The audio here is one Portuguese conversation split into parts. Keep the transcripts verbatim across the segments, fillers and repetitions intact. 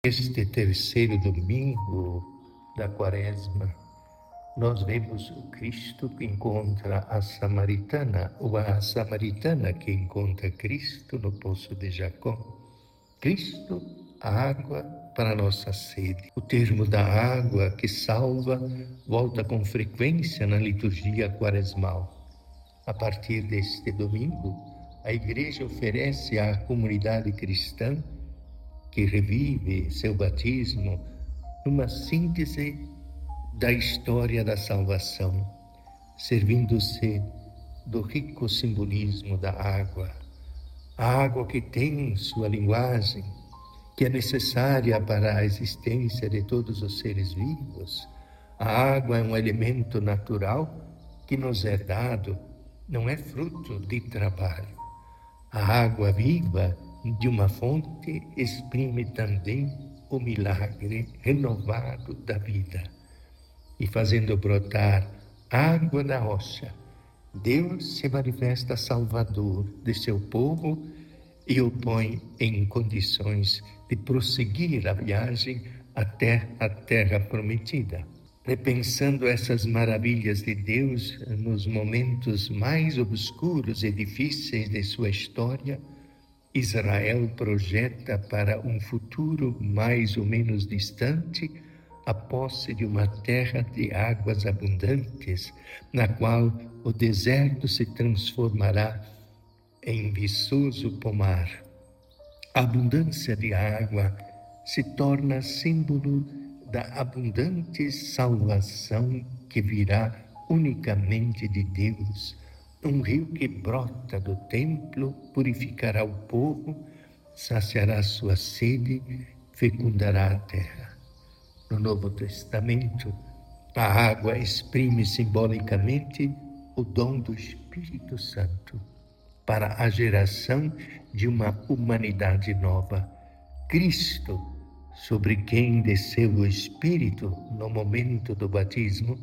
Este terceiro domingo da Quaresma, nós vemos o Cristo que encontra a samaritana, ou a samaritana que encontra Cristo no poço de Jacó. Cristo, a água para a nossa sede. O termo da água que salva volta com frequência na liturgia quaresmal. A partir deste domingo, a Igreja oferece à comunidade cristã que revive seu batismo numa síntese da história da salvação, servindo-se do rico simbolismo da água. A água que tem sua linguagem, que é necessária para a existência de todos os seres vivos. A água é um elemento natural que nos é dado, não é fruto de trabalho. A água viva de uma fonte exprime também o milagre renovado da vida. E fazendo brotar água da rocha, Deus se manifesta salvador de seu povo e o põe em condições de prosseguir a viagem até a terra prometida. Repensando essas maravilhas de Deus nos momentos mais obscuros e difíceis de sua história, Israel projeta para um futuro mais ou menos distante a posse de uma terra de águas abundantes, na qual o deserto se transformará em viçoso pomar. A abundância de água se torna símbolo da abundante salvação que virá unicamente de Deus. Um rio que brota do templo purificará o povo, saciará sua sede, fecundará a terra. No Novo Testamento, a água exprime simbolicamente o dom do Espírito Santo para a geração de uma humanidade nova. Cristo, sobre quem desceu o Espírito no momento do batismo,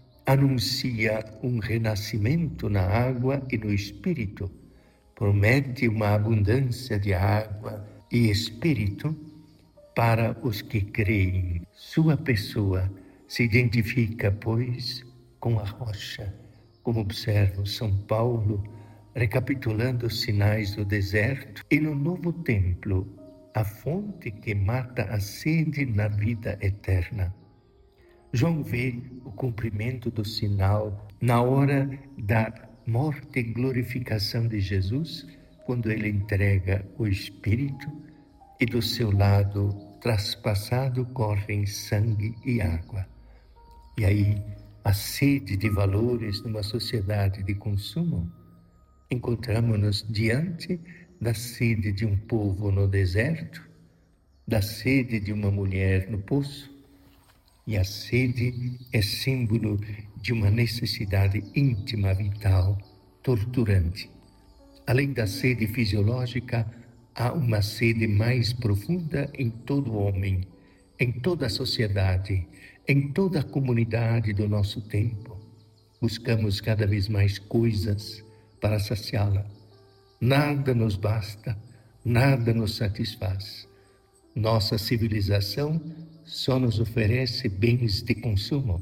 anuncia um renascimento na água e no Espírito, promete uma abundância de água e Espírito para os que creem. Sua pessoa se identifica, pois, com a rocha, como observa São Paulo, recapitulando os sinais do deserto, e no novo templo, a fonte que mata a sede na vida eterna. João vê o cumprimento do sinal na hora da morte e glorificação de Jesus, quando ele entrega o Espírito e do seu lado traspassado correm sangue e água. E aí, a sede de valores numa sociedade de consumo, encontramos-nos diante da sede de um povo no deserto, da sede de uma mulher no poço. E a sede é símbolo de uma necessidade íntima, vital, torturante. Além da sede fisiológica, há uma sede mais profunda em todo homem, em toda a sociedade, em toda a comunidade do nosso tempo. Buscamos cada vez mais coisas para saciá-la. Nada nos basta, nada nos satisfaz. Nossa civilização só nos oferece bens de consumo,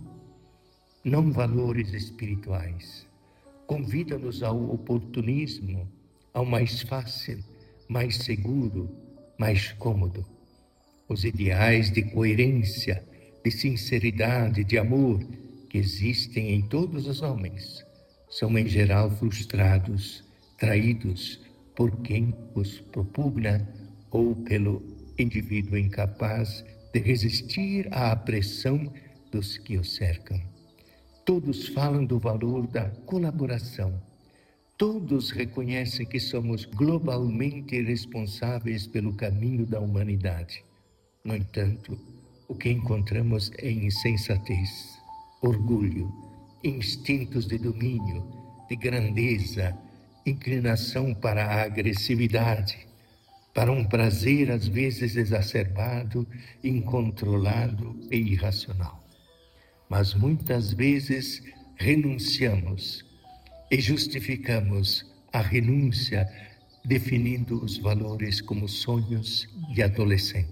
não valores espirituais. Convida-nos ao oportunismo, ao mais fácil, mais seguro, mais cômodo. Os ideais de coerência, de sinceridade, de amor que existem em todos os homens são em geral frustrados, traídos por quem os propugna ou pelo indivíduo incapaz de resistir à pressão dos que o cercam. Todos falam do valor da colaboração. Todos reconhecem que somos globalmente responsáveis pelo caminho da humanidade. No entanto, o que encontramos é insensatez, orgulho, instintos de domínio, de grandeza, inclinação para a agressividade, para um prazer às vezes exacerbado, incontrolado e irracional. Mas muitas vezes renunciamos e justificamos a renúncia definindo os valores como sonhos de adolescente.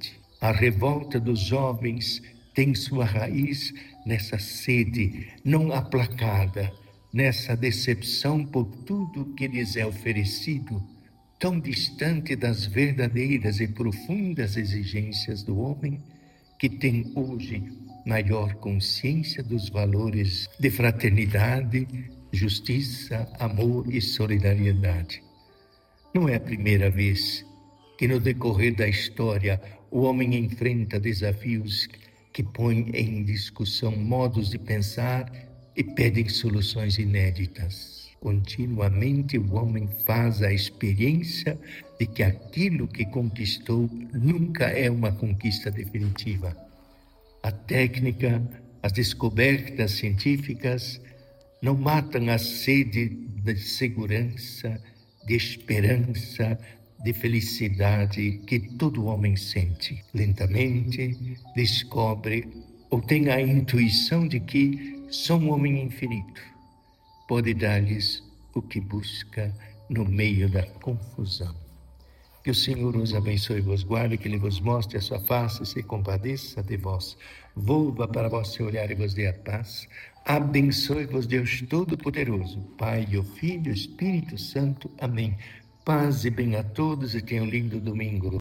A revolta dos jovens tem sua raiz nessa sede não aplacada, nessa decepção por tudo que lhes é oferecido, tão distante das verdadeiras e profundas exigências do homem, que tem hoje maior consciência dos valores de fraternidade, justiça, amor e solidariedade. Não é a primeira vez que no decorrer da história o homem enfrenta desafios que põem em discussão modos de pensar e pedem soluções inéditas. Continuamente o homem faz a experiência de que aquilo que conquistou nunca é uma conquista definitiva. A técnica, as descobertas científicas não matam a sede de segurança, de esperança, de felicidade que todo homem sente. Lentamente descobre ou tem a intuição de que só um homem infinito pode dar-lhes o que busca no meio da confusão. Que o Senhor os abençoe e vos guarde, que Ele vos mostre a sua face e se compadeça de vós. Volva para vós seu olhar e vos dê a paz. Abençoe-vos Deus Todo-Poderoso, Pai, o Filho e o Espírito Santo. Amém. Paz e bem a todos e tenham um lindo domingo.